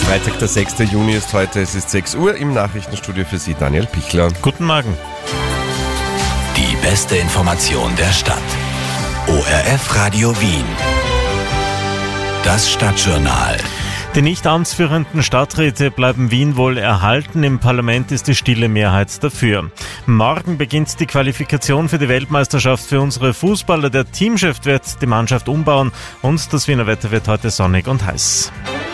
Freitag, der 6. Juni ist heute, es ist 6 Uhr, im Nachrichtenstudio für Sie Daniel Pichler. Guten Morgen. Die beste Information der Stadt. ORF Radio Wien. Das Stadtjournal. Die nicht amtsführenden Stadträte bleiben Wien wohl erhalten. Im Parlament ist die stille Mehrheit dafür. Morgen beginnt die Qualifikation für die Weltmeisterschaft für unsere Fußballer. Der Teamchef wird die Mannschaft umbauen und das Wiener Wetter wird heute sonnig und heiß.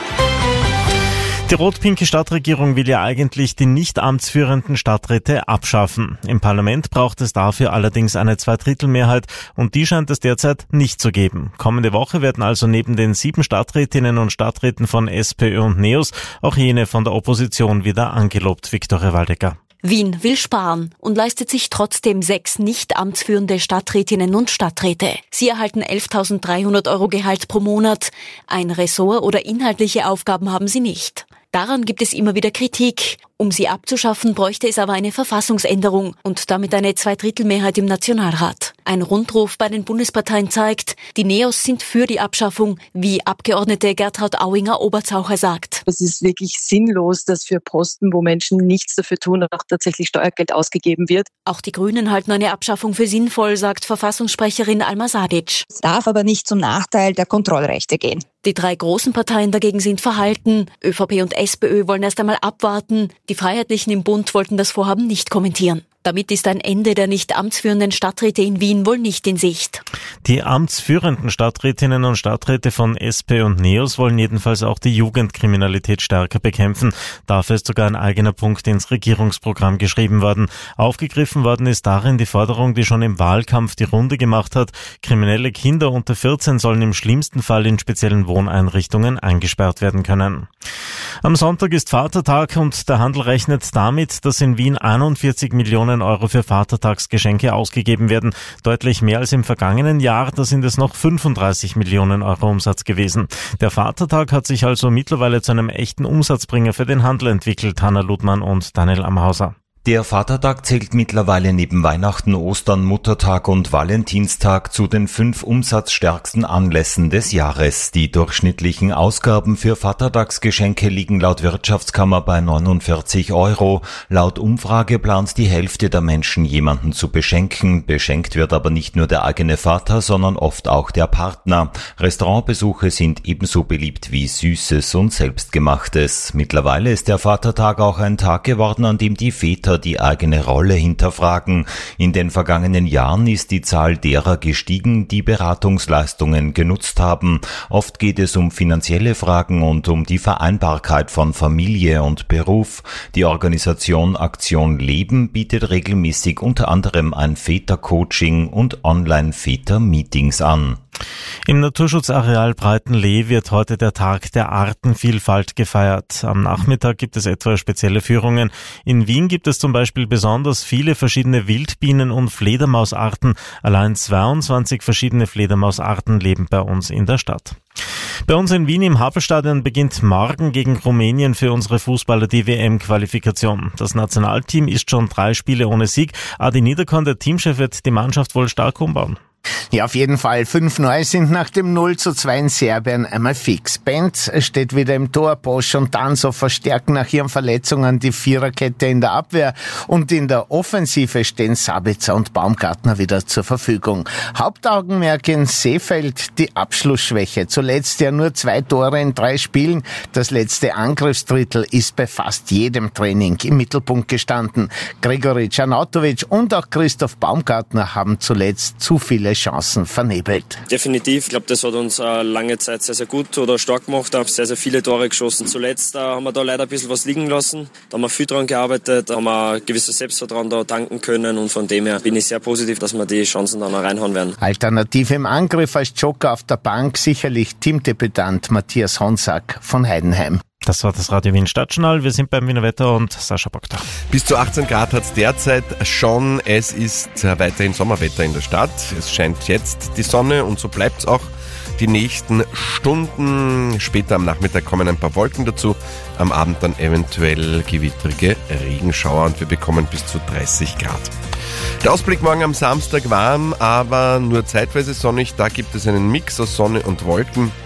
Die rot-pinke Stadtregierung will ja eigentlich die nicht amtsführenden Stadträte abschaffen. Im Parlament braucht es dafür allerdings eine Zweidrittelmehrheit und die scheint es derzeit nicht zu geben. Kommende Woche werden also neben den 7 Stadträtinnen und Stadträten von SPÖ und NEOS auch jene von der Opposition wieder angelobt. Viktoria Waldecker. Wien will sparen und leistet sich trotzdem 6 nicht amtsführende Stadträtinnen und Stadträte. Sie erhalten 11.300 € Gehalt pro Monat. Ein Ressort oder inhaltliche Aufgaben haben sie nicht. Daran gibt es immer wieder Kritik. Um sie abzuschaffen, bräuchte es aber eine Verfassungsänderung und damit eine Zweidrittelmehrheit im Nationalrat. Ein Rundruf bei den Bundesparteien zeigt, die NEOS sind für die Abschaffung, wie Abgeordnete Gertraud Auinger-Oberzaucher sagt. Es ist wirklich sinnlos, dass für Posten, wo Menschen nichts dafür tun, auch tatsächlich Steuergeld ausgegeben wird. Auch die Grünen halten eine Abschaffung für sinnvoll, sagt Verfassungssprecherin Alma Sadic. Es darf aber nicht zum Nachteil der Kontrollrechte gehen. Die 3 großen Parteien dagegen sind verhalten. ÖVP und SPÖ wollen erst einmal abwarten. Die Freiheitlichen im Bund wollten das Vorhaben nicht kommentieren. Damit ist ein Ende der nicht amtsführenden Stadträte in Wien wohl nicht in Sicht. Die amtsführenden Stadträtinnen und Stadträte von SPÖ und NEOS wollen jedenfalls auch die Jugendkriminalität stärker bekämpfen. Dafür ist sogar ein eigener Punkt ins Regierungsprogramm geschrieben worden. Aufgegriffen worden ist darin die Forderung, die schon im Wahlkampf die Runde gemacht hat. Kriminelle Kinder unter 14 sollen im schlimmsten Fall in speziellen Wohneinrichtungen eingesperrt werden können. Am Sonntag ist Vatertag und der Handel rechnet damit, dass in Wien 41 Millionen € für Vatertagsgeschenke ausgegeben werden. Deutlich mehr als im vergangenen Jahr, da sind es noch 35 Millionen € Umsatz gewesen. Der Vatertag hat sich also mittlerweile zu einem echten Umsatzbringer für den Handel entwickelt. Hanna Ludmann und Daniel Amhauser. Der Vatertag zählt mittlerweile neben Weihnachten, Ostern, Muttertag und Valentinstag zu den 5 umsatzstärksten Anlässen des Jahres. Die durchschnittlichen Ausgaben für Vatertagsgeschenke liegen laut Wirtschaftskammer bei 49 €. Laut Umfrage plant die Hälfte der Menschen, jemanden zu beschenken. Beschenkt wird aber nicht nur der eigene Vater, sondern oft auch der Partner. Restaurantbesuche sind ebenso beliebt wie Süßes und Selbstgemachtes. Mittlerweile ist der Vatertag auch ein Tag geworden, an dem die Väter die eigene Rolle hinterfragen. In den vergangenen Jahren ist die Zahl derer gestiegen, die Beratungsleistungen genutzt haben. Oft geht es um finanzielle Fragen und um die Vereinbarkeit von Familie und Beruf. Die Organisation Aktion Leben bietet regelmäßig unter anderem ein Vätercoaching und Online-Väter-Meetings an. Im Naturschutzareal Breitenlee wird heute der Tag der Artenvielfalt gefeiert. Am Nachmittag gibt es etwa spezielle Führungen. In Wien gibt es zum Beispiel besonders viele verschiedene Wildbienen- und Fledermausarten. Allein 22 verschiedene Fledermausarten leben bei uns in der Stadt. Bei uns in Wien im Havelstadion beginnt morgen gegen Rumänien für unsere Fußballer die WM-Qualifikation. Das Nationalteam ist schon 3 Spiele ohne Sieg. Adi Niederkorn, der Teamchef, wird die Mannschaft wohl stark umbauen. Ja, auf jeden Fall. 5 Neue sind nach dem 0:2 in Serbien einmal fix. Benz steht wieder im Tor, Bosch und Danso verstärken nach ihren Verletzungen die Viererkette in der Abwehr und in der Offensive stehen Sabitzer und Baumgartner wieder zur Verfügung. Hauptaugenmerk in Seefeld die Abschlussschwäche. Zuletzt ja nur 2 Tore in 3 Spielen. Das letzte Angriffsdrittel ist bei fast jedem Training im Mittelpunkt gestanden. Gregory Czarnautovic und auch Christoph Baumgartner haben zuletzt zu viele Chancen vernebelt. Definitiv. Ich glaube, das hat uns lange Zeit sehr, sehr gut oder stark gemacht. Wir haben sehr, sehr viele Tore geschossen. Zuletzt haben wir da leider ein bisschen was liegen lassen. Da haben wir viel dran gearbeitet, da haben wir ein gewisses Selbstvertrauen da tanken können und von dem her bin ich sehr positiv, dass wir die Chancen dann auch reinhauen werden. Alternativ im Angriff als Joker auf der Bank sicherlich Teamdebütant Matthias Honsack von Heidenheim. Das war das Radio Wien Stadtjournal. Wir sind beim Wiener Wetter und Sascha Bock da. Bis zu 18 Grad hat es derzeit schon. Es ist weiterhin Sommerwetter in der Stadt. Es scheint jetzt die Sonne und so bleibt es auch die nächsten Stunden. Später am Nachmittag kommen ein paar Wolken dazu. Am Abend dann eventuell gewittrige Regenschauer und wir bekommen bis zu 30 Grad. Der Ausblick morgen am Samstag warm, aber nur zeitweise sonnig. Da gibt es einen Mix aus Sonne und Wolken.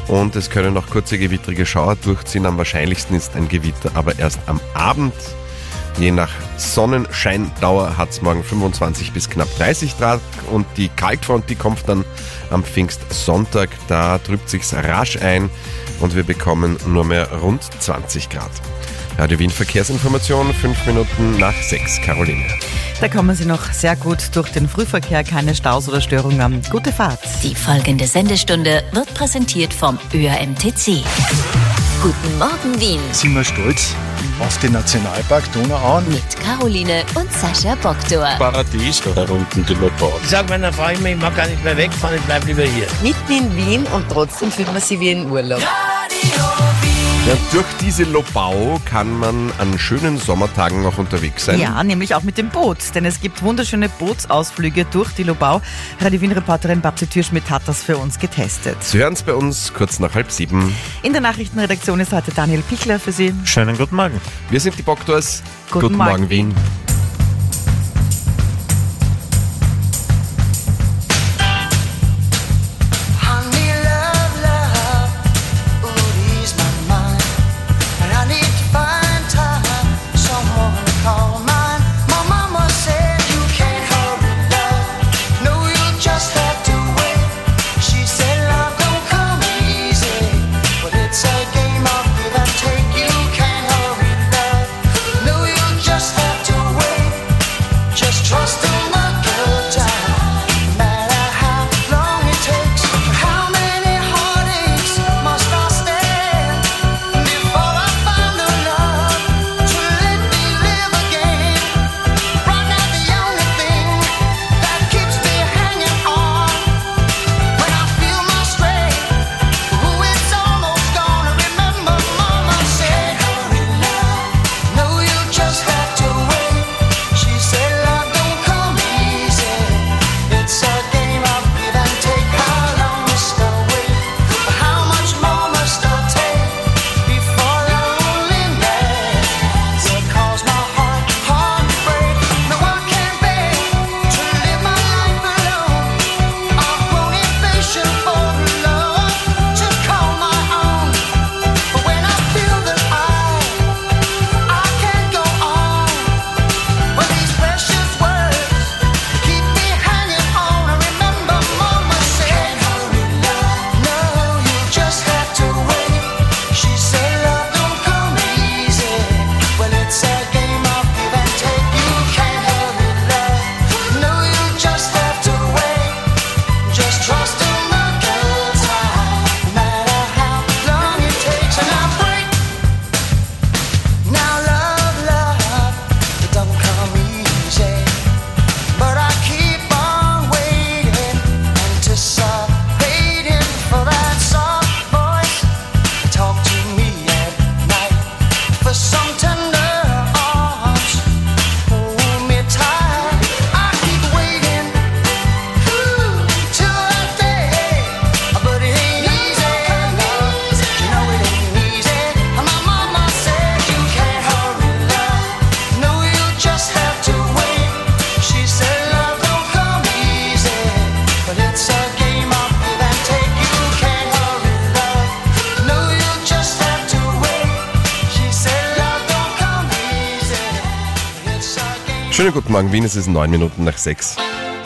und es können noch kurze gewittrige Schauer durchziehen. Am wahrscheinlichsten ist ein Gewitter aber erst am Abend. Je nach Sonnenscheindauer hat es morgen 25 bis knapp 30 Grad und die Kaltfront, die kommt dann am Pfingstsonntag. Da trübt sich's rasch ein und wir bekommen nur mehr rund 20 Grad. Radio Wien Verkehrsinformation, 5 Minuten nach 6. Caroline. Da kommen Sie noch sehr gut durch den Frühverkehr, keine Staus oder Störungen. Gute Fahrt. Die folgende Sendestunde wird präsentiert vom ÖRMTC. Guten Morgen Wien. Sind wir stolz auf den Nationalpark Donauauen? Mit Caroline und Sascha Boktor. Paradies, da unten die Lobau. Ich sage meiner Frau immer, ich mag gar nicht mehr wegfahren, ich bleibe lieber hier. Mitten in Wien und trotzdem fühlt man sich wie in Urlaub. Ja, durch diese Lobau kann man an schönen Sommertagen noch unterwegs sein. Ja, nämlich auch mit dem Boot, denn es gibt wunderschöne Bootsausflüge durch die Lobau. Radio Wien-Reporterin Babsi Türschmidt hat das für uns getestet. Sie hören es bei uns kurz nach 6:30. In der Nachrichtenredaktion ist heute Daniel Pichler für Sie. Schönen guten Morgen. Wir sind die Boktors. Guten Morgen Wien. Schönen guten Morgen, Wien, es ist 9 Minuten nach 6.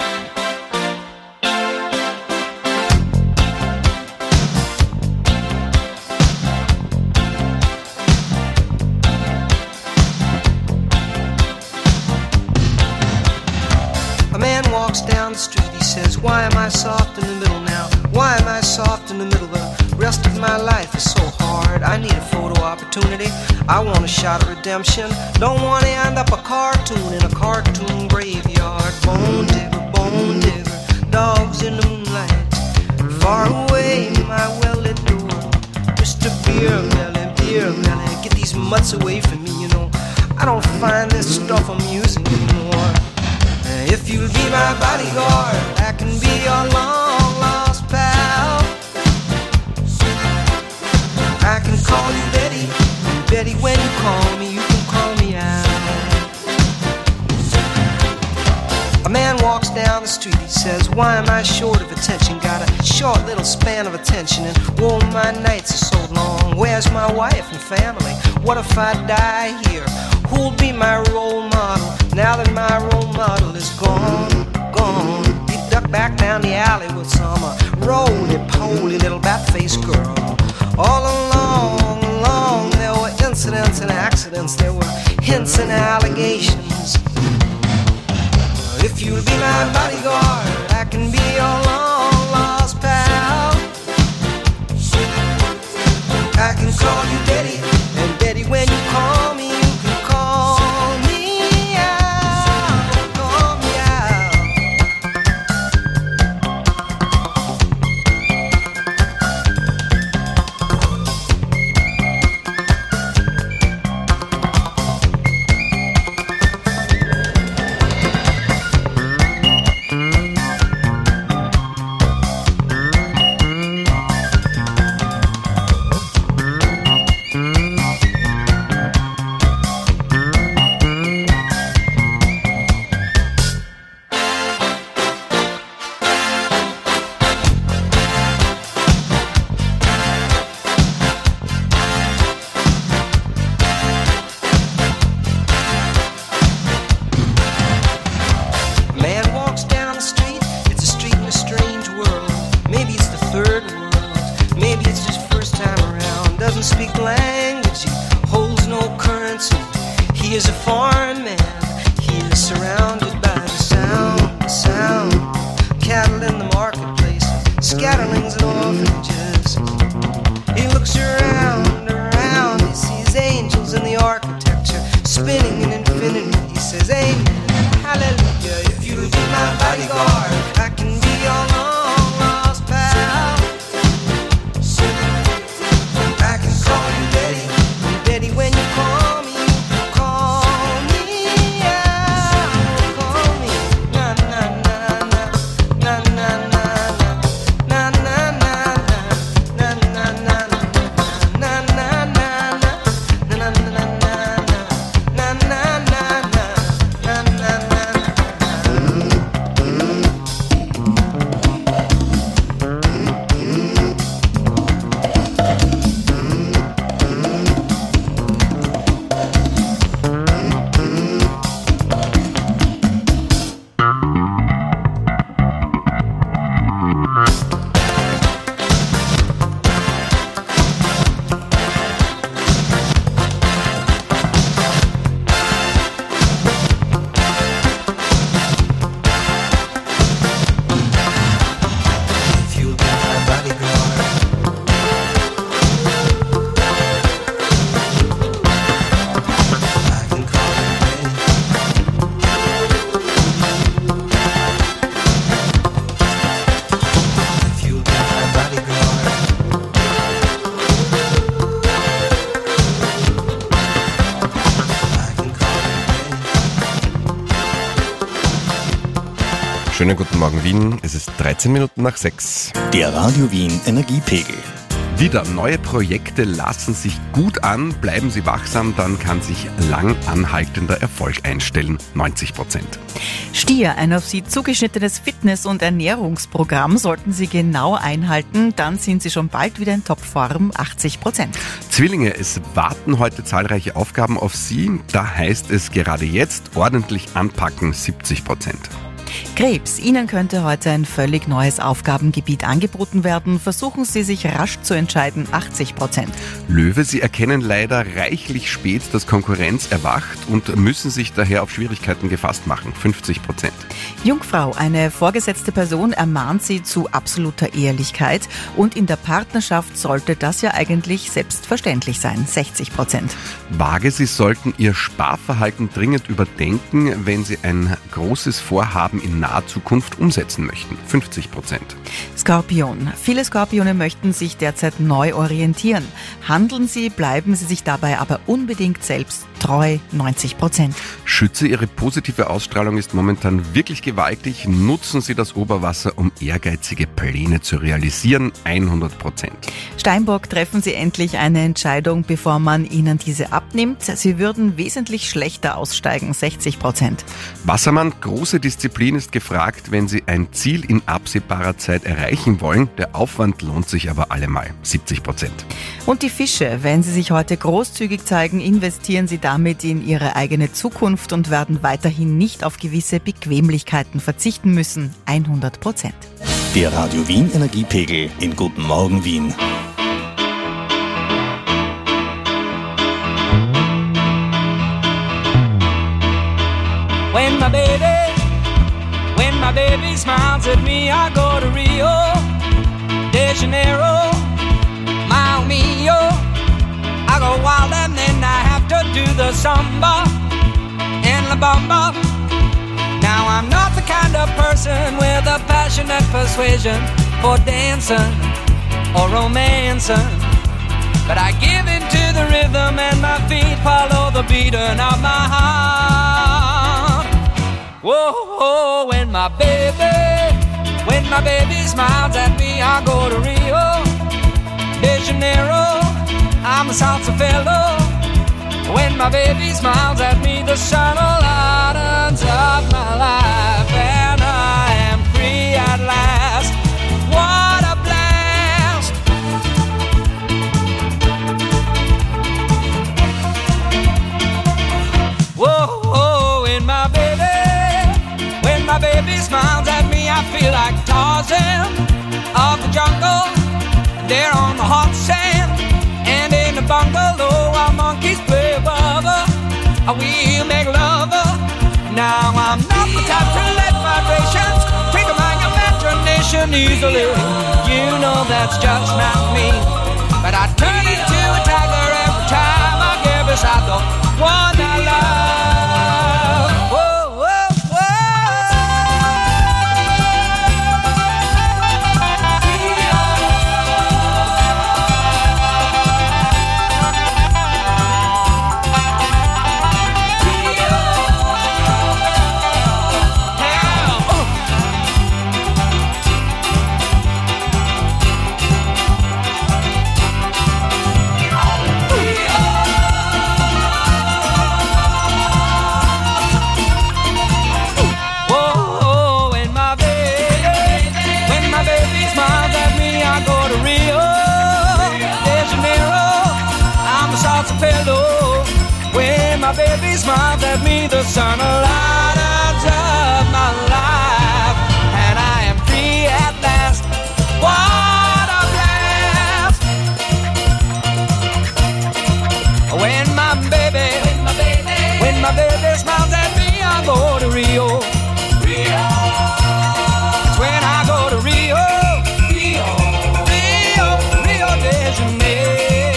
A man walks down the street, he says, why am I soft in the middle now? Why am I soft in the middle? The rest of my life is so hard. I need a photo opportunity. I want a shot of redemption. Don't want to end up a cartoon in a cartoon graveyard. Bone digger, dogs in the moonlight. Far away, my well-lit door. Mr. Beer Melly, get these mutts away from me, you know. I don't find this stuff amusing anymore. If you'll be my bodyguard, I can be your long-lost pal. I can call you Betty, Betty, when you call me, you can call me out. A man walks down the street, he says, why am I short of attention? Got a short little span of attention, and whoa, my nights are so long. Where's my wife and family? What if I die here? Who'll be my role model now that my role model is gone? He ducked back down the alley with some roly-poly little bat-faced girl. All along, there were incidents and accidents, there were hints and allegations. If you'll be my bodyguard, I can be your long-lost pal. I can call you Daddy, and Daddy, when you call me, you can call me out, call me out. Schönen guten Morgen Wien, es ist 13 Minuten nach 6. Der Radio Wien Energiepegel. Wieder neue Projekte lassen sich gut an, bleiben Sie wachsam, dann kann sich lang anhaltender Erfolg einstellen, 90%. Stier, ein auf Sie zugeschnittenes Fitness- und Ernährungsprogramm sollten Sie genau einhalten, dann sind Sie schon bald wieder in Topform, 80%. Zwillinge, es warten heute zahlreiche Aufgaben auf Sie, da heißt es gerade jetzt ordentlich anpacken, 70%. Krebs, Ihnen könnte heute ein völlig neues Aufgabengebiet angeboten werden. Versuchen Sie sich rasch zu entscheiden, 80%. Löwe, Sie erkennen leider reichlich spät, dass Konkurrenz erwacht und müssen sich daher auf Schwierigkeiten gefasst machen, 50%. Jungfrau, eine vorgesetzte Person ermahnt Sie zu absoluter Ehrlichkeit und in der Partnerschaft sollte das ja eigentlich selbstverständlich sein, 60%. Waage, Sie sollten Ihr Sparverhalten dringend überdenken, wenn Sie ein großes Vorhaben in naher Zukunft umsetzen möchten. 50%. Skorpion. Viele Skorpione möchten sich derzeit neu orientieren. Handeln Sie, bleiben Sie sich dabei aber unbedingt selbst treu, 90%. Schütze, Ihre positive Ausstrahlung ist momentan wirklich gewaltig. Nutzen Sie das Oberwasser, um ehrgeizige Pläne zu realisieren, 100%. Steinbock, treffen Sie endlich eine Entscheidung, bevor man Ihnen diese abnimmt. Sie würden wesentlich schlechter aussteigen, 60%. Wassermann, große Disziplin ist gefragt. gefragt, wenn Sie ein Ziel in absehbarer Zeit erreichen wollen. Der Aufwand lohnt sich aber allemal, 70%. Und die Fische, wenn sie sich heute großzügig zeigen, investieren sie damit in ihre eigene Zukunft und werden weiterhin nicht auf gewisse Bequemlichkeiten verzichten müssen, 100%. Der Radio Wien Energiepegel in Guten Morgen Wien. When my baby smiles at me, I go to Rio de Janeiro, Mile Mio. I go wild and then I have to do the samba and la bamba. Now I'm not the kind of person with a passionate persuasion for dancing or romancing, but I give in to the rhythm and my feet follow the beating of my heart. Whoa, when my baby smiles at me, I go to Rio de Janeiro, I'm a salsa fellow. When my baby smiles at me, the sun lightens up my life, and I am free at last. What a blast! Whoa, when my baby smiles at me, I feel like Tarzan of the jungle. There on the hot sand, and in the bungalow, our monkeys play bubba. We'll make love. Now I'm not the type to let vibrations trigger my imagination easily. You know that's just not me. But I turn into a tiger every time I get beside the one I love. Whoa, whoa, my baby smiles at me, the sun lightens up my life, and I am free at last. What a blast! When my baby smiles at me, I go to Rio. It's when I go to Rio de Janeiro.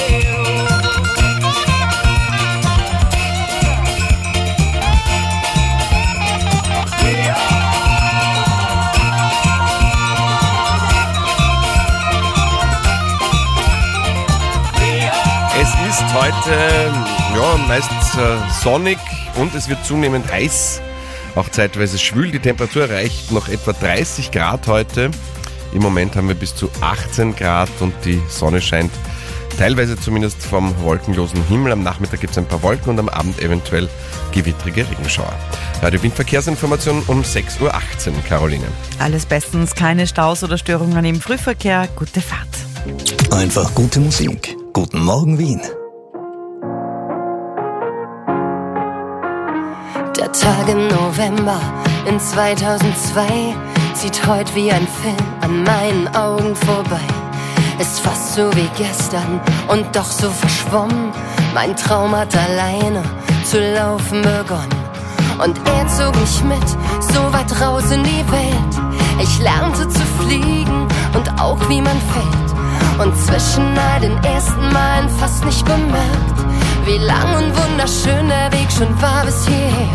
Es ist heute meist sonnig und es wird zunehmend heiß, auch zeitweise schwül. Die Temperatur erreicht noch etwa 30 Grad heute. Im Moment haben wir bis zu 18 Grad und die Sonne scheint teilweise zumindest vom wolkenlosen Himmel. Am Nachmittag gibt es ein paar Wolken und am Abend eventuell gewittrige Regenschauer. Radio Wien Verkehrsinformation um 6.18 Uhr, Caroline. Alles bestens, keine Staus oder Störungen im Frühverkehr. Gute Fahrt. Einfach gute Musik. Guten Morgen Wien. Der Tag im November in 2002 zieht heute wie ein Film an meinen Augen vorbei. Ist fast so wie gestern und doch so verschwommen. Mein Traum hat alleine zu laufen begonnen. Und er zog mich mit, so weit raus in die Welt. Ich lernte zu fliegen und auch wie man fällt. Und zwischen all den ersten Malen fast nicht bemerkt, wie lang und wunderschön der Weg schon war bis hierher.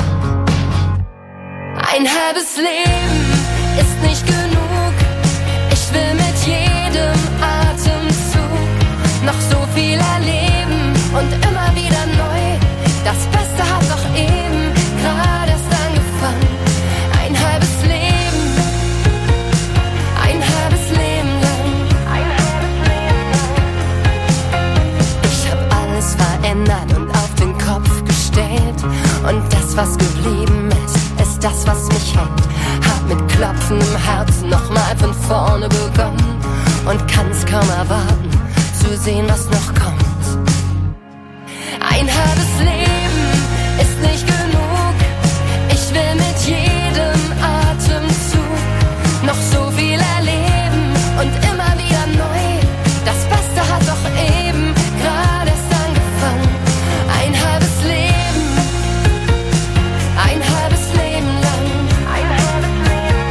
Ein halbes Leben ist nicht genug. Ich will mit jedem Atemzug noch so viel erleben und immer wieder neu. Das Beste hat doch eben gerade erst angefangen. Ein halbes Leben lang. Ich hab alles verändert und auf den Kopf gestellt. Und das, was geblieben ist ist das, was mich hält. Hab mit klopfendem Herzen nochmal von vorne begonnen und kann's kaum erwarten, zu sehen, was noch kommt. Ein halbes Leben ist nicht genug. Ich will mit jedem Atemzug noch so viel erleben und immer wieder neu. Das Beste hat doch eben gerade erst angefangen. Ein halbes Leben lang. Ein halbes Leben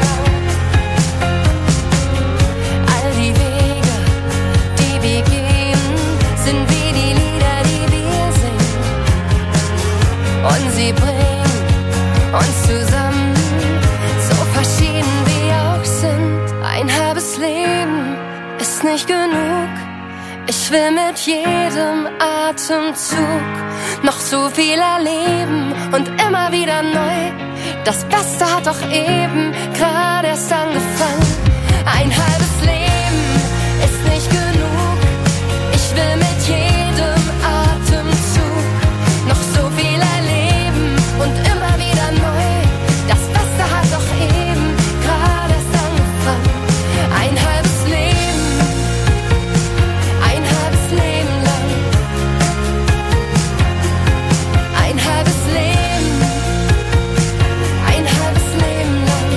lang. All die Wege, die wir gehen, sind wie die Lieder, die wir singen. Und sie bringen uns zusammen, so verschieden wir auch sind. Ein halbes Leben ist nicht genug. Ich will mit jedem Atemzug noch so viel erleben und immer wieder neu. Das Beste hat doch eben gerade erst angefangen. Ein halbes Leben ist nicht genug. Ich will mit jedem Atemzug noch so viel erleben und immer wieder neu. Das Beste hat doch eben gerade erst angefangen. Ein halbes Leben lang. Ein halbes Leben lang.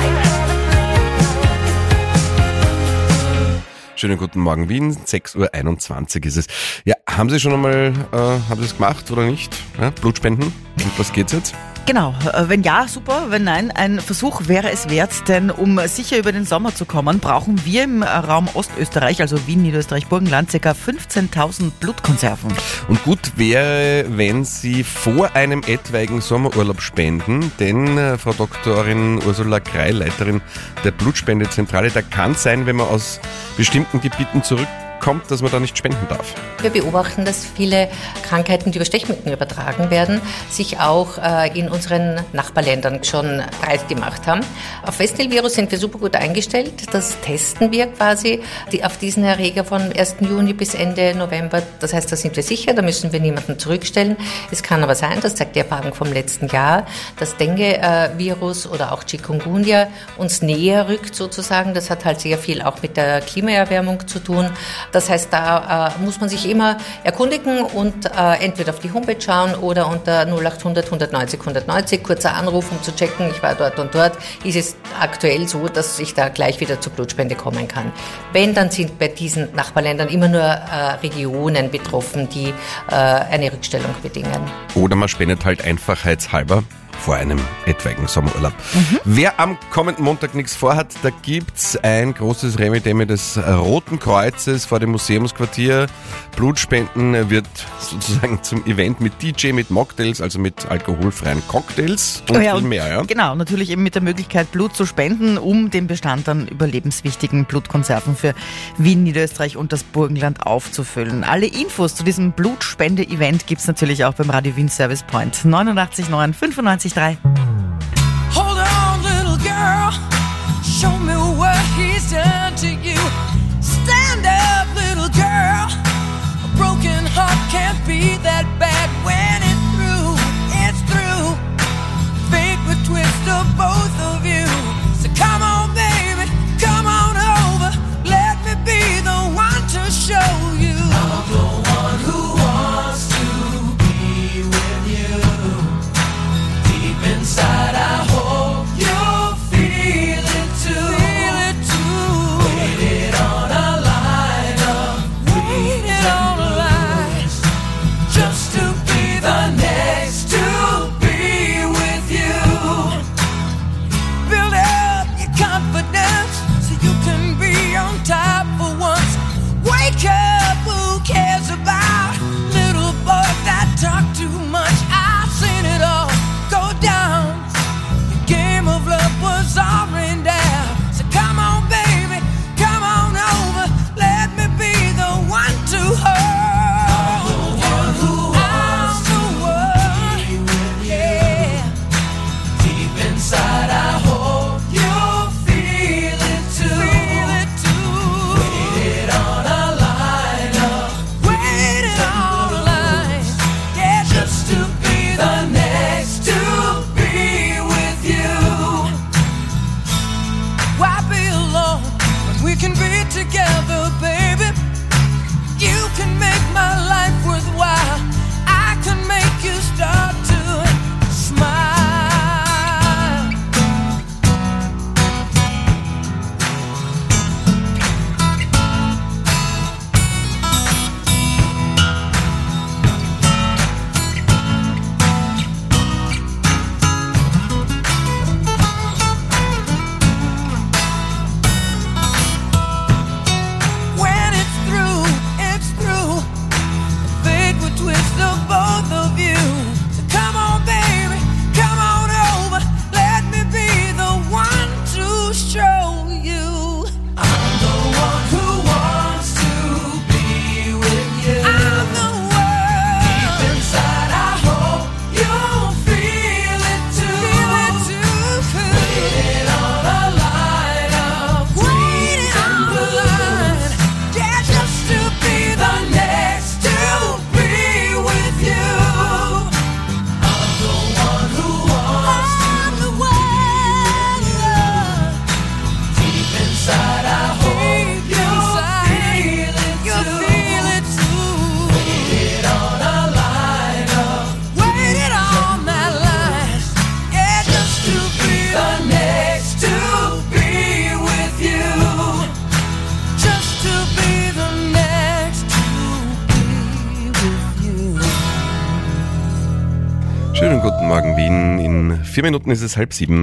Schönen guten Morgen Wien, 6.21 Uhr ist es. Ja, haben Sie schon einmal, haben Sie es gemacht oder nicht? Ja, Blutspenden? Und was geht's jetzt? Genau, wenn ja, super, wenn nein, ein Versuch wäre es wert, denn um sicher über den Sommer zu kommen, brauchen wir im Raum Ostösterreich, also Wien, Niederösterreich, Burgenland, ca. 15.000 Blutkonserven. Und gut wäre, wenn Sie vor einem etwaigen Sommerurlaub spenden, denn Frau Doktorin Ursula Kreil, Leiterin der Blutspendezentrale, da kann es sein, wenn man aus bestimmten Gebieten zurückkommt, dass man da nicht spenden darf. Wir beobachten, dass viele Krankheiten, die über Stechmücken übertragen werden, sich auch in unseren Nachbarländern schon breit gemacht haben. Auf Westel-Virus sind wir super gut eingestellt. Das testen wir quasi auf diesen Erreger von 1. Juni bis Ende November. Das heißt, da sind wir sicher, da müssen wir niemanden zurückstellen. Es kann aber sein, das zeigt die Erfahrung vom letzten Jahr, dass Dengue-Virus oder auch Chikungunya uns näher rückt sozusagen. Das hat halt sehr viel auch mit der Klimaerwärmung zu tun. Das heißt, da muss man sich immer erkundigen und entweder auf die Homepage schauen oder unter 0800 190 190 kurzer Anruf, um zu checken, ich war dort und dort, ist es aktuell so, dass ich da gleich wieder zur Blutspende kommen kann. Wenn, dann sind bei diesen Nachbarländern immer nur Regionen betroffen, die eine Rückstellung bedingen. Oder man spendet halt einfachheitshalber vor einem etwaigen Sommerurlaub. Wer am kommenden Montag nichts vorhat, da gibt's ein großes Remi-Demi des Roten Kreuzes vor dem Museumsquartier. Blutspenden wird sozusagen zum Event mit DJ, mit Mocktails, also mit alkoholfreien Cocktails und viel mehr. Ja? Genau, natürlich eben mit der Möglichkeit, Blut zu spenden, um den Bestand an überlebenswichtigen Blutkonserven für Wien, Niederösterreich und das Burgenland aufzufüllen. Alle Infos zu diesem Blutspende-Event gibt's natürlich auch beim Radio Wien Service Point 89.9 95.3. Hold on, little girl, show me what he's done to you. Stand up, little girl, a broken heart can't be that bad when it's through. Fate would twist of both of you. So come on, baby, come on over, let me be the one to show you. I'm the one who wants to be with you. Deep inside Morgen Wien. In 4 Minuten ist es 6:30.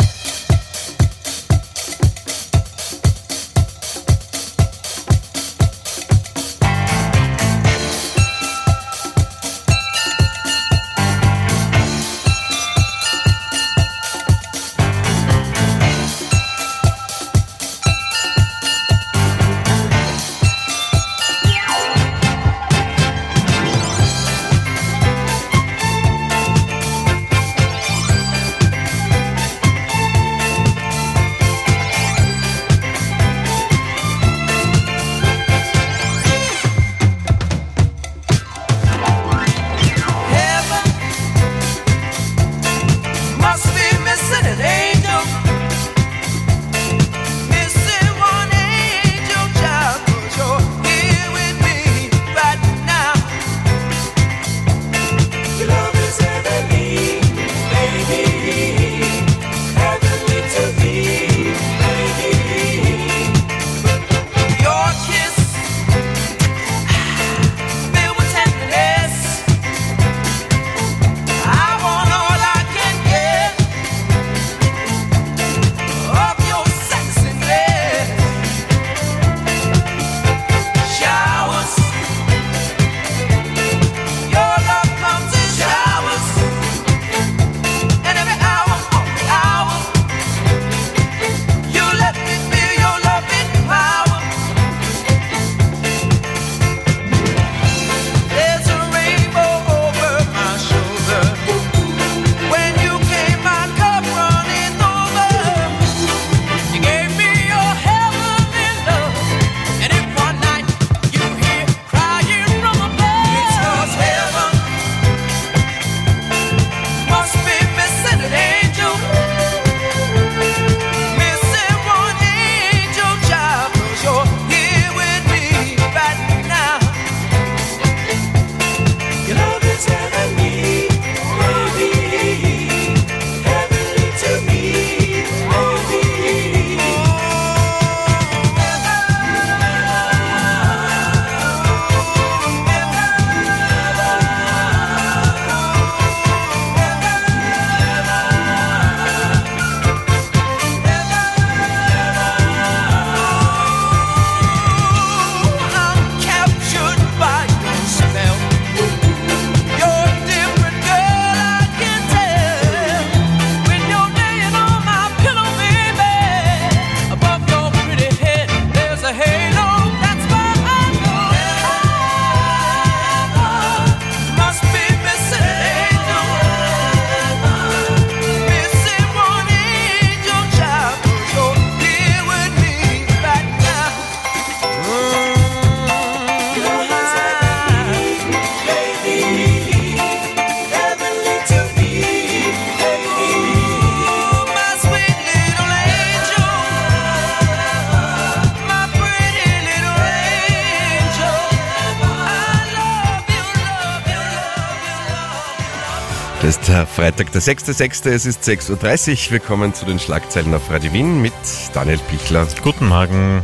Das ist der Freitag, der 6.6., es ist 6.30 Uhr. Willkommen zu den Schlagzeilen auf Radio Wien mit Daniel Pichler. Guten Morgen.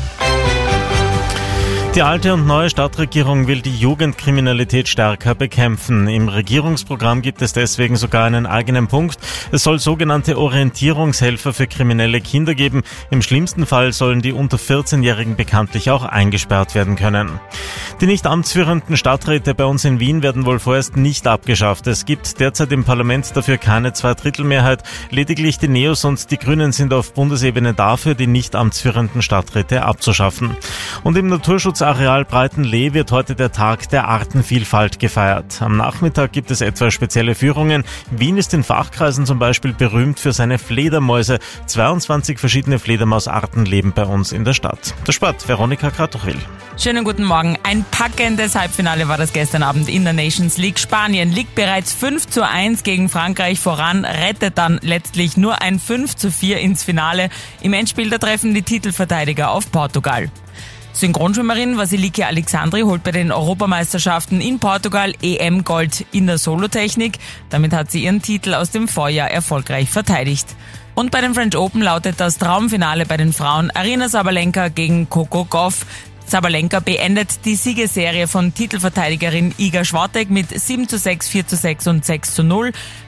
Die alte und neue Stadtregierung will die Jugendkriminalität stärker bekämpfen. Im Regierungsprogramm gibt es deswegen sogar einen eigenen Punkt. Es soll sogenannte Orientierungshelfer für kriminelle Kinder geben. Im schlimmsten Fall sollen die unter 14-Jährigen bekanntlich auch eingesperrt werden können. Die nicht amtsführenden Stadträte bei uns in Wien werden wohl vorerst nicht abgeschafft. Es gibt derzeit im Parlament dafür keine Zweidrittelmehrheit. Lediglich die Neos und die Grünen sind auf Bundesebene dafür, die nicht amtsführenden Stadträte abzuschaffen. Und im Naturschutzareal Breitenlee wird heute der Tag der Artenvielfalt gefeiert. Am Nachmittag gibt es etwa spezielle Führungen. Wien ist in Fachkreisen zum Beispiel berühmt für seine Fledermäuse. 22 verschiedene Fledermausarten leben bei uns in der Stadt. Der Sport, Veronika Kratochwil. Schönen guten Morgen. Ein packendes Halbfinale war das gestern Abend in der Nations League. Spanien liegt bereits 5:1 gegen Frankreich voran, rettet dann letztlich nur ein 5:4 ins Finale. Im Endspiel da treffen die Titelverteidiger auf Portugal. Synchronschwimmerin Vasiliki Alexandri holt bei den Europameisterschaften in Portugal EM-Gold in der Solotechnik. Damit hat sie ihren Titel aus dem Vorjahr erfolgreich verteidigt. Und bei den French Open lautet das Traumfinale bei den Frauen Aryna Sabalenka gegen Coco Gauff. Sabalenka beendet die Siegesserie von Titelverteidigerin Iga Swiatek mit 7:6, 4:6 und 6:0.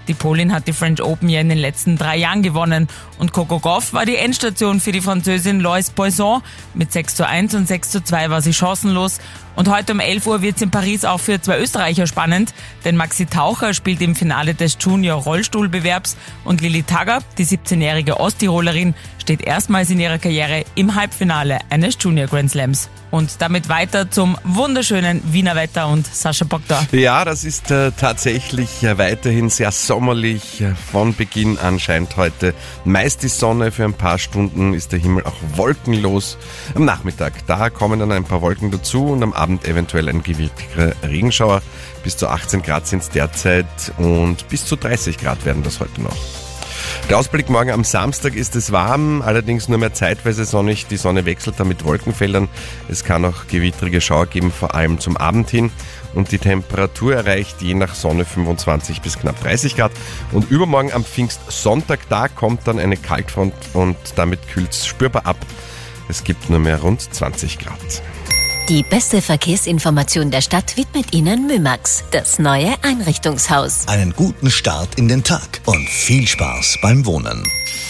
Die Polin hat die French Open ja in den letzten 3 Jahren gewonnen. Und Coco Gauff war die Endstation für die Französin Lois Poisson. Mit 6:1 und 6:2 war sie chancenlos. Und heute um 11 Uhr wird es in Paris auch für 2 Österreicher spannend, denn Maxi Taucher spielt im Finale des Junior-Rollstuhlbewerbs und Lilly Tagger, die 17-jährige Osttirolerin, steht erstmals in ihrer Karriere im Halbfinale eines Junior Grand Slams. Und damit weiter zum wunderschönen Wiener Wetter und Sascha Bogdor. Ja, das ist tatsächlich weiterhin sehr sommerlich. Von Beginn an scheint heute meist die Sonne. Für ein paar Stunden ist der Himmel auch wolkenlos. Am Nachmittag, da kommen dann ein paar Wolken dazu und am Abend eventuell ein gewittriger Regenschauer. Bis zu 18 Grad sind es derzeit und bis zu 30 Grad werden das heute noch. Der Ausblick: morgen am Samstag ist es warm, allerdings nur mehr zeitweise sonnig. Die Sonne wechselt dann mit Wolkenfeldern. Es kann auch gewittrige Schauer geben, vor allem zum Abend hin. Und die Temperatur erreicht je nach Sonne 25 bis knapp 30 Grad. Und übermorgen am Pfingstsonntag, da kommt dann eine Kaltfront und damit kühlt es spürbar ab. Es gibt nur mehr rund 20 Grad. Die beste Verkehrsinformation der Stadt widmet Ihnen Mymax, das neue Einrichtungshaus. Einen guten Start in den Tag und viel Spaß beim Wohnen.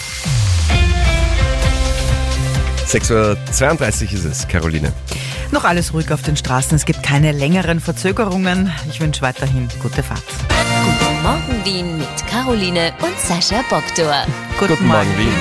6:32 Uhr ist es, Caroline. Noch alles ruhig auf den Straßen. Es gibt keine längeren Verzögerungen. Ich wünsche weiterhin gute Fahrt. Guten Morgen Wien mit Caroline und Sascha Bogdor. Guten Morgen Wien.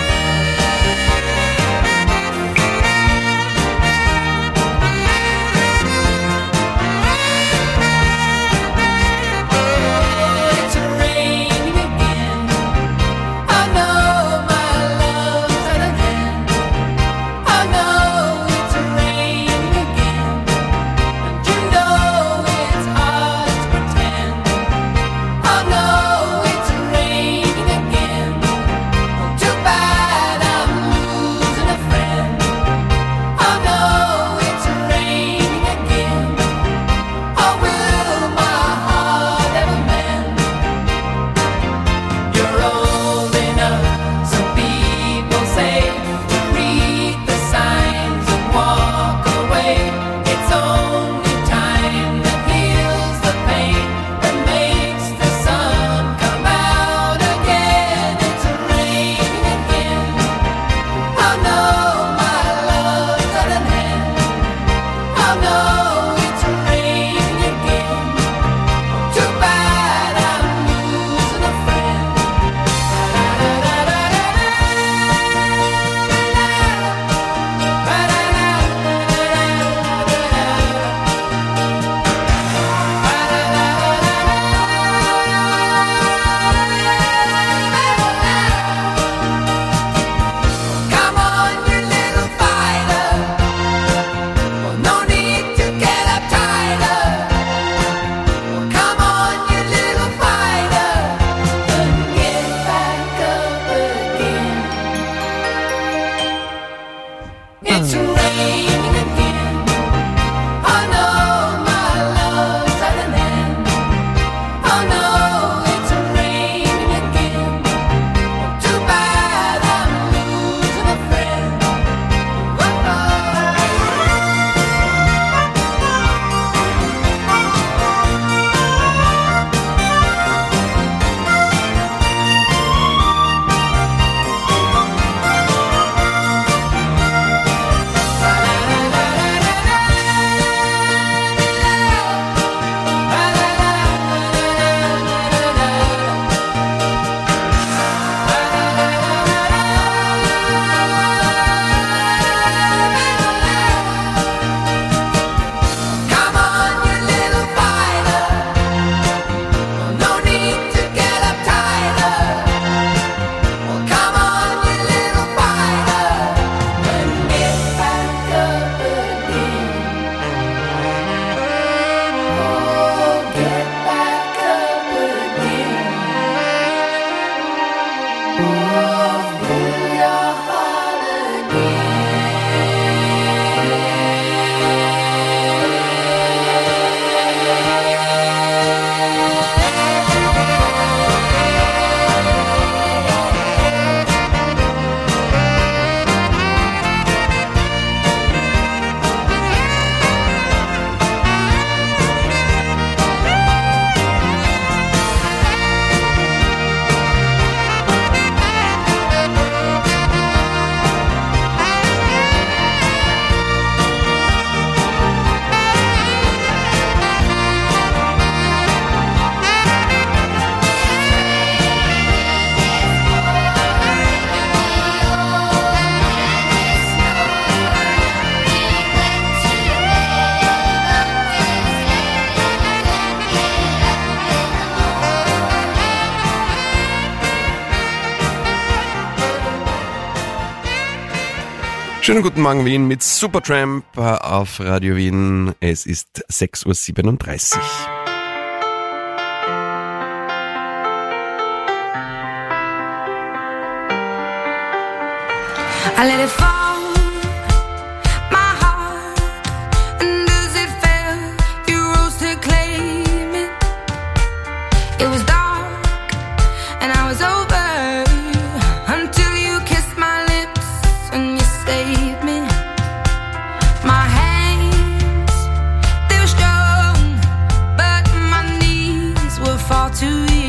Schönen guten Morgen Wien mit Supertramp auf Radio Wien. Es ist 6:37 Uhr. I let it fall, my heart, and as it fell, you rose to claim it. It was dark, and I was over, until you kissed my lips, and you saved me. My hands, they were strong, but my knees were far too weak.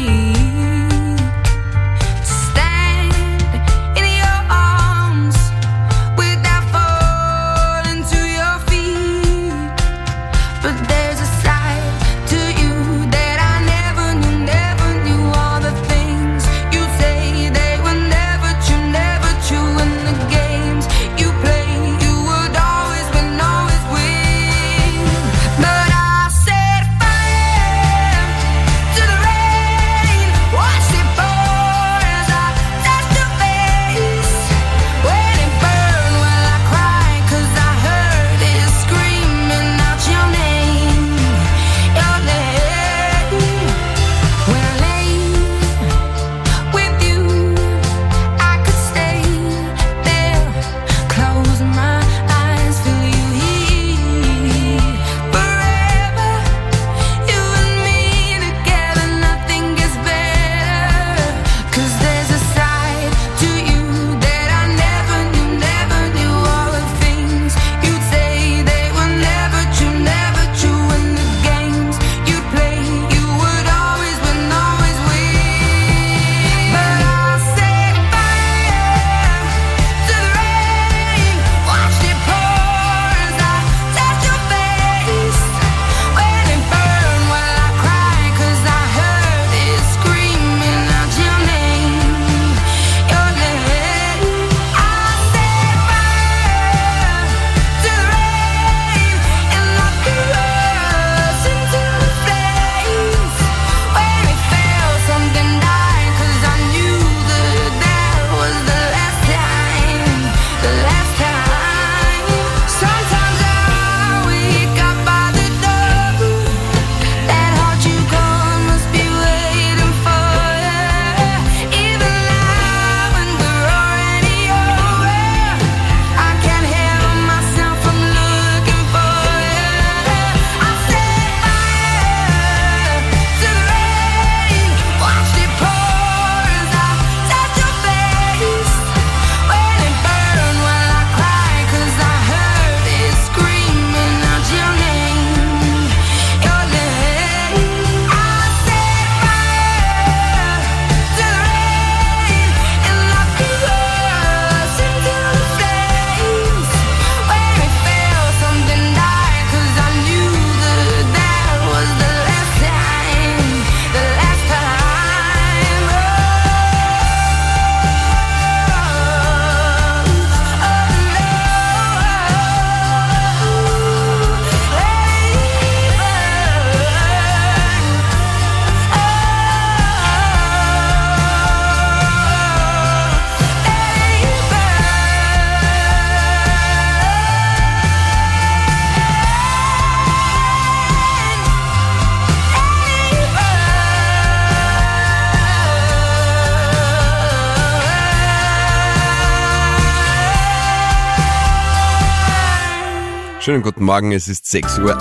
Schönen guten Morgen, es ist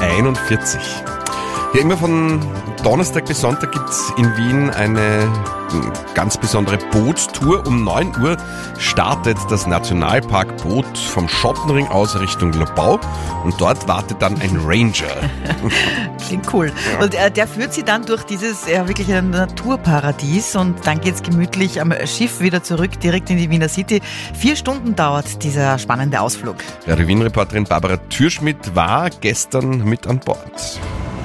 6:41 Uhr. Ja, immer von Donnerstag bis Sonntag gibt's in Wien eine ganz besondere Boottour. Um 9 Uhr startet das Nationalparkboot vom Schottenring aus Richtung Lobau und dort wartet dann ein Ranger. Klingt cool. Ja. Und der führt sie dann durch dieses wirklich ein Naturparadies und dann geht's gemütlich am Schiff wieder zurück, direkt in die Wiener City. 4 Stunden dauert dieser spannende Ausflug. Radio Wien-Reporterin Barbara Thürschmidt war gestern mit an Bord.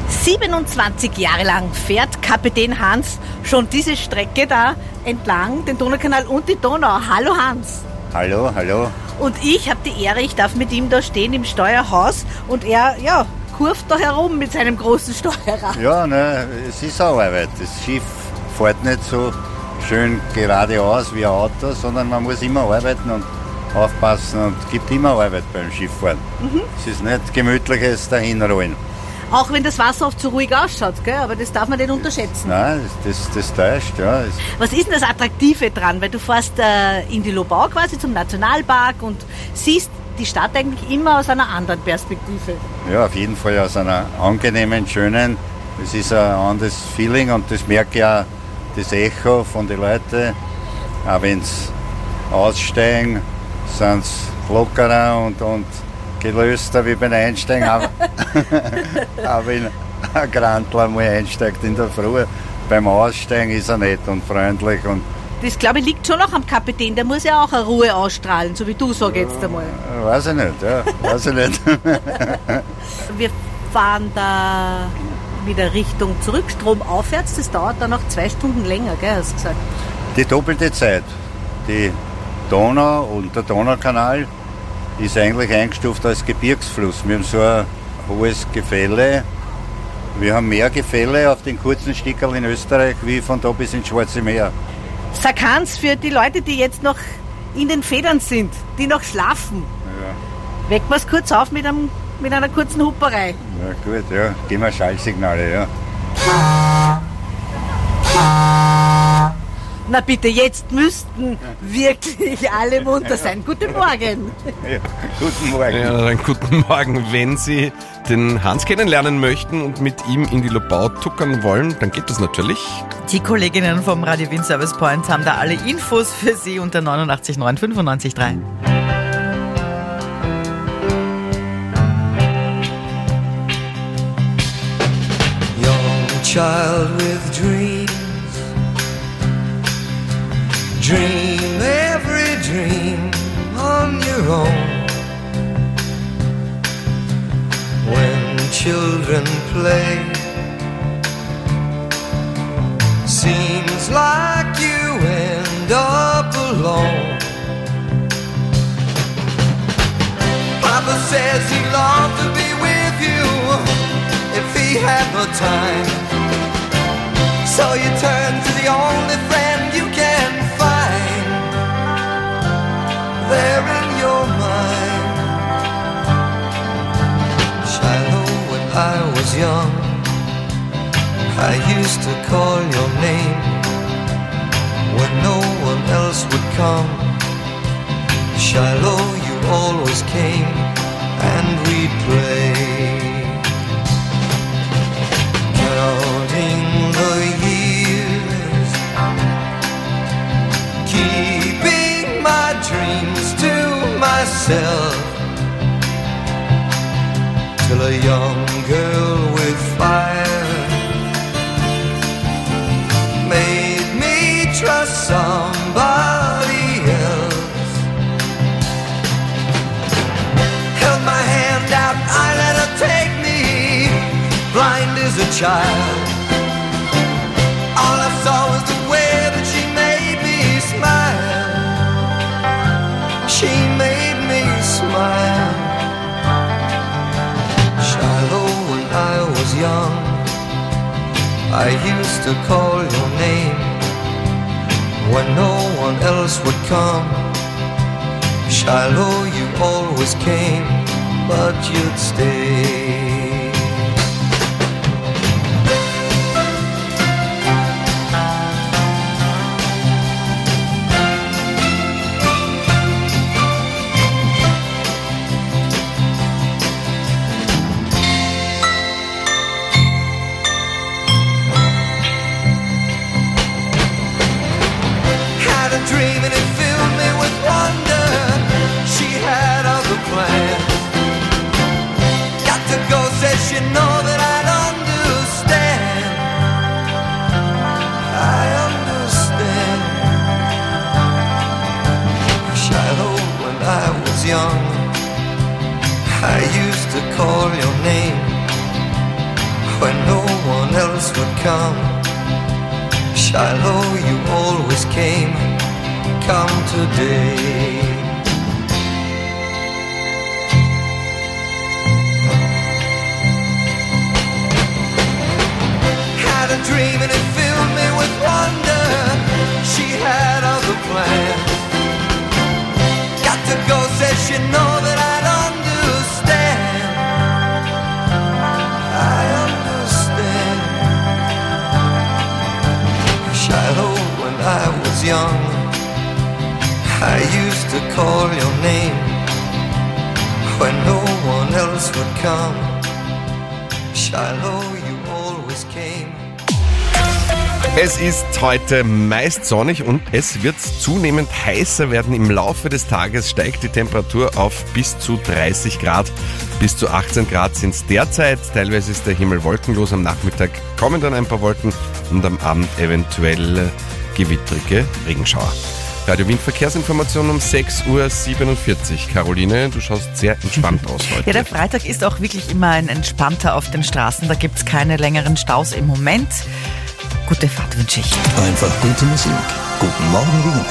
27 Jahre lang fährt Kapitän Hans schon diese Strecke da entlang, den Donaukanal und die Donau. Hallo Hans. Hallo, hallo. Und ich habe die Ehre, ich darf mit ihm da stehen im Steuerhaus und er, kurft da herum mit seinem großen Steuerrad. Ja, es ist auch Arbeit. Das Schiff fährt nicht so schön geradeaus wie ein Auto, sondern man muss immer arbeiten und aufpassen und es gibt immer Arbeit beim Skifahren. Es ist nicht gemütliches Dahinrollen. Auch wenn das Wasser oft so ruhig ausschaut, gell? Aber das darf man nicht unterschätzen. Nein, das täuscht, ja. Was ist denn das Attraktive dran? Weil du fährst in die Lobau quasi zum Nationalpark und siehst die Stadt eigentlich immer aus einer anderen Perspektive. Ja, auf jeden Fall aus einer angenehmen, schönen. Es ist ein anderes Feeling und das merke ich auch, das Echo von den Leuten. Auch wenn sie aussteigen, sind sie lockerer und gelöster wie beim Einsteigen. Aber wenn ein Grantler mal einsteigt in der Früh, beim Aussteigen ist er nett und freundlich. Und das, glaube ich, liegt schon noch am Kapitän. Der muss ja auch eine Ruhe ausstrahlen, so wie du, sag jetzt einmal. Weiß ich nicht, ja. Weiß ich nicht. Wir fahren da wieder Richtung zurück, stromaufwärts. Das dauert dann noch 2 Stunden länger, gell, hast du gesagt? Die doppelte Zeit. Die Donau und der Donaukanal ist eigentlich eingestuft als Gebirgsfluss. Wir haben so ein hohes Gefälle. Wir haben mehr Gefälle auf den kurzen Stickerl in Österreich wie von da bis ins Schwarze Meer. Sag Hans, für die Leute, die jetzt noch in den Federn sind, die noch schlafen, wecken wir es kurz auf mit einer kurzen Hupperei. Ja gut, ja. Geben wir Schallsignale, ja. Na bitte, jetzt müssten wirklich alle munter sein. Guten Morgen. Ja, guten Morgen. Ja, dann guten Morgen. Wenn Sie den Hans kennenlernen möchten und mit ihm in die Lobau tuckern wollen, dann geht das natürlich. Die Kolleginnen vom Radio Wien Service Point haben da alle Infos für Sie unter 89 9 95 3. Young child with dreams, dream every dream on your own. When children play, seems like you end up alone. Papa says he'd love to be with you if he had no time. So you turn to the only friend you can find there in your mind. Shiloh, when I was young, I used to call your name when no one else would come. Shiloh, you always came and we'd play. Counting the years, keeping my dreams to myself, till a young girl with fire made me trust somebody else. Held my hand out, I let her take me, blind as a child. All I saw was the way that she made me smile. She made me smile. Shiloh, when I was young, I used to call your name when no one else would come. Shiloh, you always came, but you'd stay. Dream and it filled me with wonder. She had other plans. Got to go, said she know that I'd understand. I understand. Shiloh, when I was young, I used to call your name when no one else would come. Shiloh, you always came. Come today. Had a dream and it filled me with wonder. She had other plans. Got to go. I used to call your name when no one else would come. Shiloh, you always came. Es ist heute meist sonnig und es wird zunehmend heißer werden. Im Laufe des Tages steigt die Temperatur auf bis zu 30 Grad. Bis zu 18 Grad sind es derzeit. Teilweise ist der Himmel wolkenlos. Am Nachmittag kommen dann ein paar Wolken und am Abend eventuell gewittrige Regenschauer. Radio Wien Verkehrsinformation um 6.47 Uhr. Caroline, du schaust sehr entspannt aus heute. Ja, der Freitag ist auch wirklich immer ein entspannter auf den Straßen. Da gibt es keine längeren Staus im Moment. Gute Fahrt wünsche ich. Einfach gute Musik. Guten Morgen, Wien.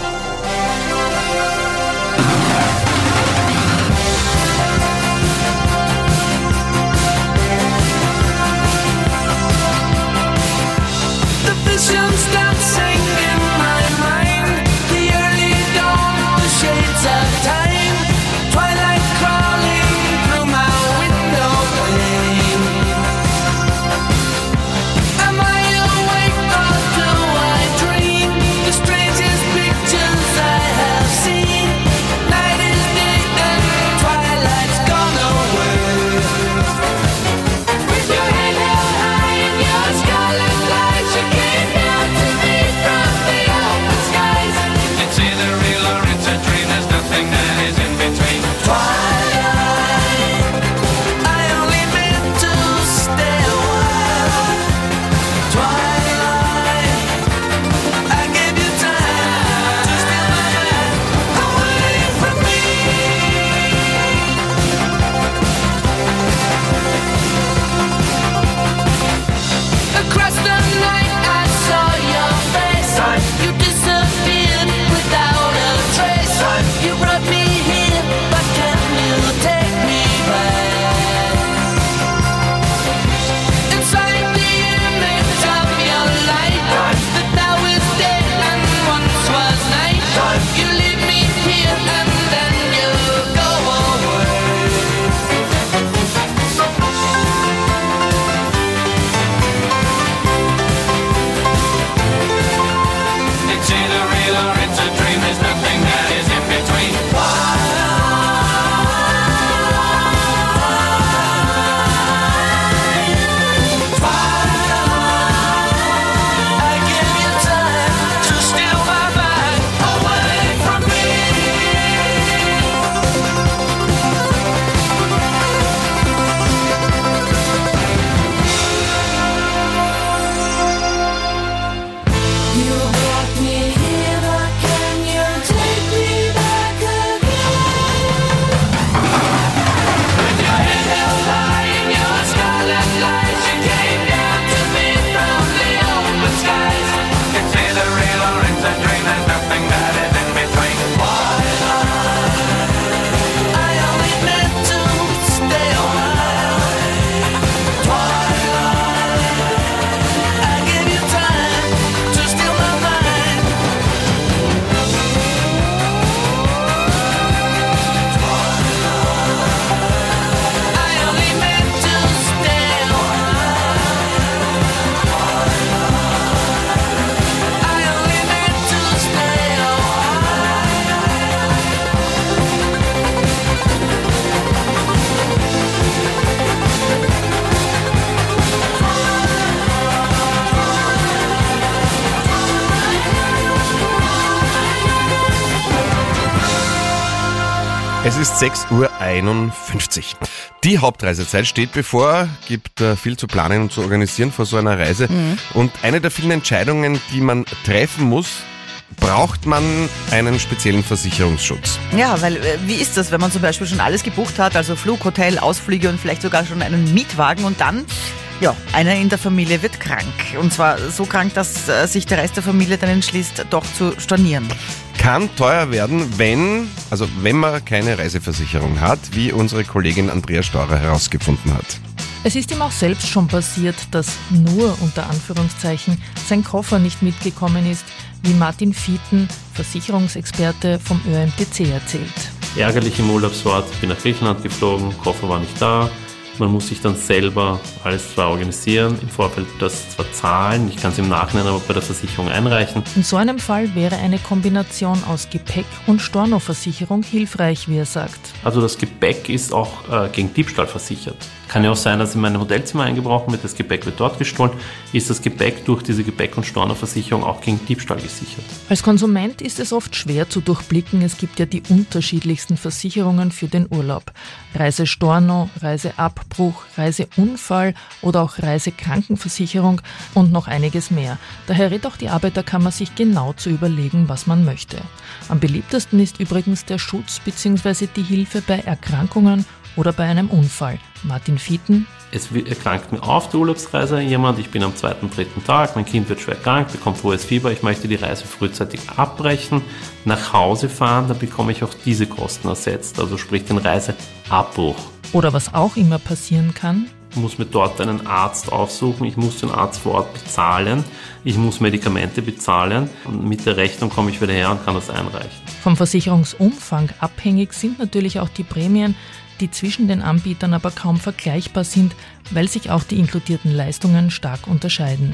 Es ist 6.51 Uhr. Die Hauptreisezeit steht bevor, gibt viel zu planen und zu organisieren vor so einer Reise. Und eine der vielen Entscheidungen, die man treffen muss, braucht man einen speziellen Versicherungsschutz. Ja, weil wie ist das, wenn man zum Beispiel schon alles gebucht hat, also Flug, Hotel, Ausflüge und vielleicht sogar schon einen Mietwagen und dann, ja, einer in der Familie wird krank. Und zwar so krank, dass sich der Rest der Familie dann entschließt, doch zu stornieren. Kann teuer werden, wenn man keine Reiseversicherung hat, wie unsere Kollegin Andrea Staurer herausgefunden hat. Es ist ihm auch selbst schon passiert, dass nur unter Anführungszeichen sein Koffer nicht mitgekommen ist, wie Martin Vieten, Versicherungsexperte vom ÖMTC, erzählt. Ärgerlich im Urlaubsort, bin nach Griechenland geflogen, Koffer war nicht da, Man muss sich dann selber alles zwar organisieren, im Vorfeld das zwar zahlen, ich kann es im Nachhinein aber bei der Versicherung einreichen. In so einem Fall wäre eine Kombination aus Gepäck- und Stornoversicherung hilfreich, wie er sagt. Also das Gepäck ist auch gegen Diebstahl versichert. Kann ja auch sein, dass in mein Hotelzimmer eingebrochen wird, das Gepäck wird dort gestohlen, ist das Gepäck durch diese Gepäck- und Stornoversicherung auch gegen Diebstahl gesichert. Als Konsument ist es oft schwer zu durchblicken. Es gibt ja die unterschiedlichsten Versicherungen für den Urlaub. Reisestorno, Reiseabbruch, Reiseunfall oder auch Reisekrankenversicherung und noch einiges mehr. Daher rät auch die Arbeiterkammer, sich genau zu überlegen, was man möchte. Am beliebtesten ist übrigens der Schutz bzw. die Hilfe bei Erkrankungen oder bei einem Unfall. Martin Fieten. Es erkrankt mir auf der Urlaubsreise jemand, ich bin am 2., 3. Tag, mein Kind wird schwer krank, bekommt hohes Fieber, ich möchte die Reise frühzeitig abbrechen, nach Hause fahren, dann bekomme ich auch diese Kosten ersetzt, also sprich den Reiseabbruch. Oder was auch immer passieren kann, ich muss mir dort einen Arzt aufsuchen, ich muss den Arzt vor Ort bezahlen, ich muss Medikamente bezahlen und mit der Rechnung komme ich wieder her und kann das einreichen. Vom Versicherungsumfang abhängig sind natürlich auch die Prämien, die zwischen den Anbietern aber kaum vergleichbar sind, weil sich auch die inkludierten Leistungen stark unterscheiden.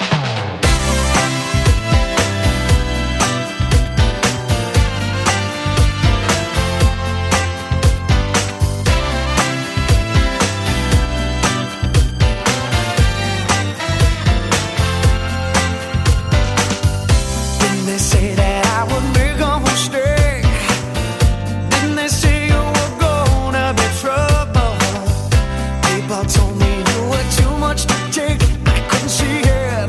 Told me you were too much to take. I couldn't see it.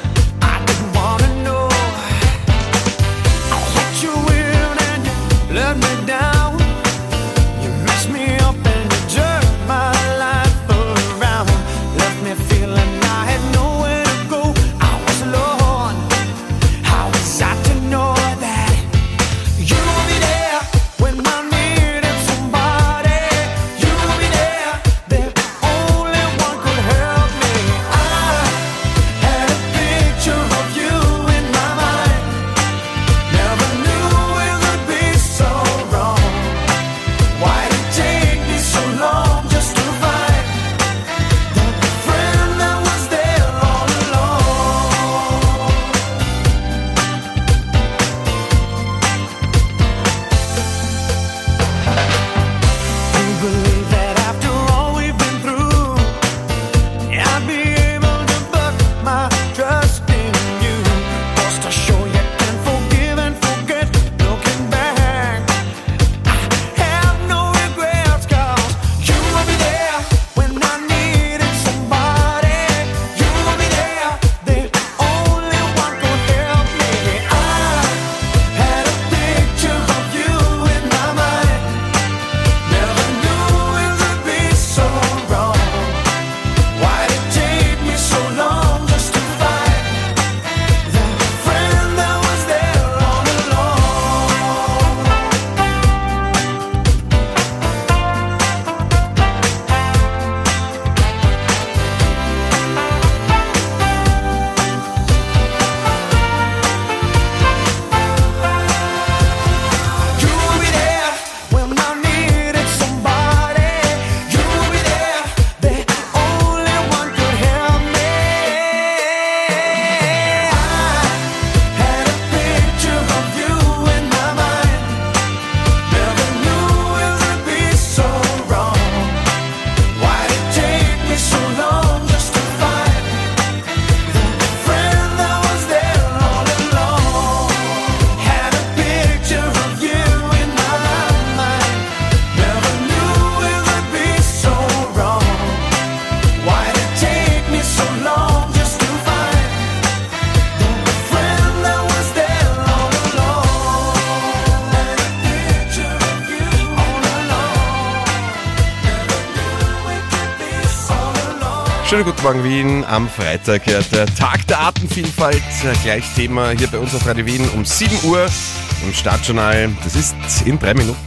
Schönen guten Morgen Wien am Freitag, ja, der Tag der Artenvielfalt, gleich Thema hier bei uns auf Radio Wien um 7 Uhr im Startjournal. Das ist in 3 Minuten.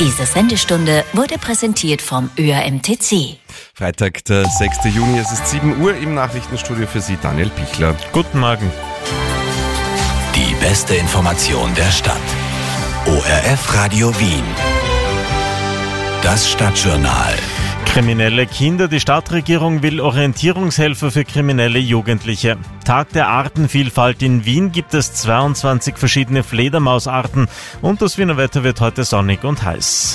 Diese Sendestunde wurde präsentiert vom ÖAMTC. Freitag, der 6. Juni, es ist 7 Uhr im Nachrichtenstudio für Sie, Daniel Pichler. Guten Morgen. Die beste Information der Stadt. ORF Radio Wien. Das Stadtjournal. Kriminelle Kinder. Die Stadtregierung will Orientierungshelfer für kriminelle Jugendliche. Tag der Artenvielfalt. In Wien gibt es 22 verschiedene Fledermausarten und das Wiener Wetter wird heute sonnig und heiß.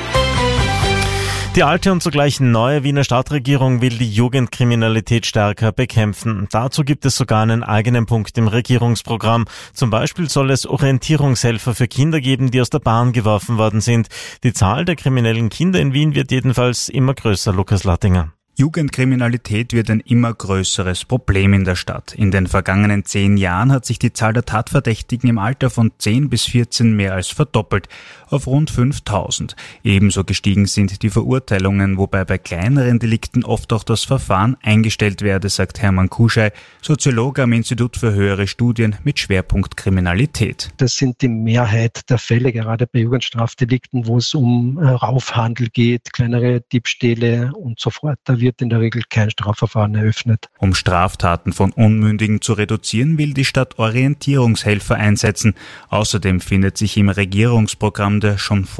Die alte und zugleich neue Wiener Stadtregierung will die Jugendkriminalität stärker bekämpfen. Dazu gibt es sogar einen eigenen Punkt im Regierungsprogramm. Zum Beispiel soll es Orientierungshelfer für Kinder geben, die aus der Bahn geworfen worden sind. Die Zahl der kriminellen Kinder in Wien wird jedenfalls immer größer, Lukas Lattinger. Jugendkriminalität wird ein immer größeres Problem in der Stadt. In den vergangenen 10 Jahren hat sich die Zahl der Tatverdächtigen im Alter von 10 bis 14 mehr als verdoppelt, auf rund 5000. Ebenso gestiegen sind die Verurteilungen, wobei bei kleineren Delikten oft auch das Verfahren eingestellt werde, sagt Hermann Kuschei, Soziologe am Institut für höhere Studien mit Schwerpunkt Kriminalität. Das sind die Mehrheit der Fälle, gerade bei Jugendstrafdelikten, wo es um Raufhandel geht, kleinere Diebstähle und so fort. Da wird in der Regel kein Strafverfahren eröffnet. Um Straftaten von Unmündigen zu reduzieren, will die Stadt Orientierungshelfer einsetzen. Außerdem findet sich im Regierungsprogramm der schon